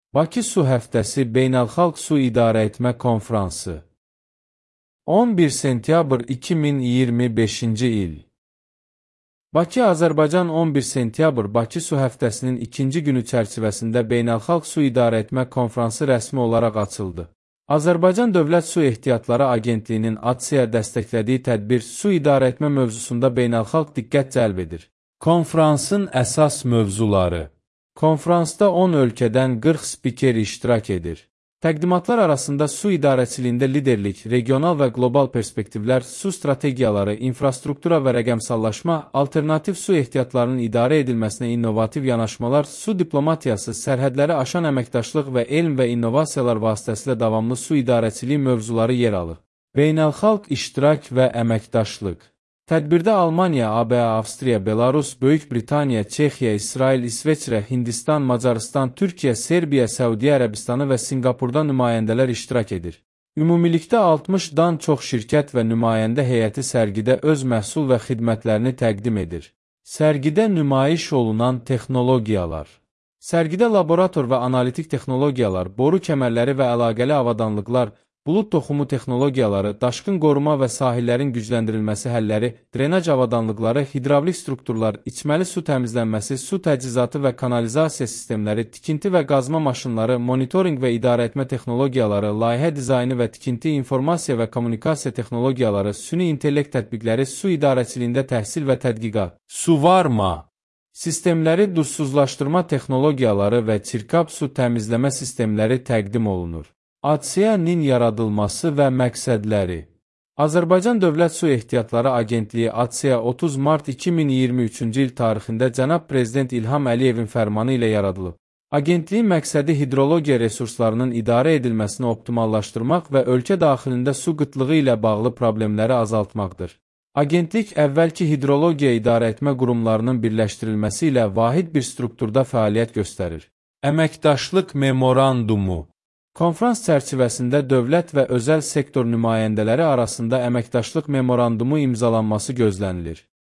Bakı Su Həftəsi Beynəlxalq Su İdarəetmə Konfransı 11 sentyabr 2025-ci il Bakı, Azərbaycan 11 sentyabr Bakı Su Həftəsinin ikinci günü çərçivəsində Beynəlxalq Su İdarəetmə Konfransı rəsmi olaraq açıldı. Azərbaycan Dövlət Su Ehtiyatları Agentliyinin ADSİA dəstəklədiyi tədbir su idarəetmə mövzusunda beynəlxalq diqqət cəlb edir. Konfransın əsas mövzuları Konfransda 10 ölkədən 40 spiker iştirak edir. Təqdimatlar arasında su idarəçiliyində liderlik, regional və qlobal perspektivlər, su strategiyaları, infrastruktura və rəqəmsallaşma, alternativ su ehtiyatlarının idarə edilməsinə innovativ yanaşmalar, su diplomatiyası, sərhədləri aşan əməkdaşlıq və elm və innovasiyalar vasitəsilə davamlı su idarəçiliyi mövzuları yer alır. Beynəlxalq iştirak və əməkdaşlıq Tədbirdə Almaniya, ABA, Avstriya, Belarus, Böyük Britaniya, Çexiya, İsrail, İsveçrə, Hindistan, Macarıstan, Türkiyə, Serbiya, Səudiyyə Ərəbistanı və Sinqapurda nümayəndələr iştirak edir. Ümumilikdə 60-dan çox şirkət və nümayəndə heyəti sərgidə öz məhsul və xidmətlərini təqdim edir. Sərgidə nümayiş olunan texnologiyalar Sərgidə laborator və analitik texnologiyalar, boru kəmərləri və əlaqəli avadanlıqlar, bulud toxumu texnologiyaları, daşqın qoruma və sahillərin gücləndirilməsi həlləri, drenaj avadanlıqları, hidravlik strukturlar, içməli su təmizlənməsi, su təchizatı və kanalizasiya sistemləri, tikinti və qazma maşınları, monitorinq və idarəetmə texnologiyaları, layihə dizaynı və tikinti, informasiya və kommunikasiya texnologiyaları, süni intellekt tətbiqləri, su idarəçiliyində təhsil və tədqiqat, suvarma sistemləri, duzsuzlaşdırma texnologiyaları və çirkab su təmizləmə sistemləri təqdim olunur. ADSİA-nin yaradılması və məqsədləri Azərbaycan Dövlət Su Ehtiyatları Agentliyi ADSİA 30 mart 2023-cü il tarixində Cənab Prezident İlham Əliyevin fərmanı ilə yaradılıb. Agentliyin məqsədi hidrologiya resurslarının idarə edilməsini optimallaşdırmaq və ölkə daxilində su qıtlığı ilə bağlı problemləri azaltmaqdır. Agentlik əvvəlki hidrologiya idarəetmə qurumlarının birləşdirilməsi ilə vahid bir strukturda fəaliyyət göstərir. Əməkdaşlıq memorandumu Konfrans çərçivəsində dövlət və özəl sektor nümayəndələri arasında əməkdaşlıq memorandumu imzalanması gözlənilir.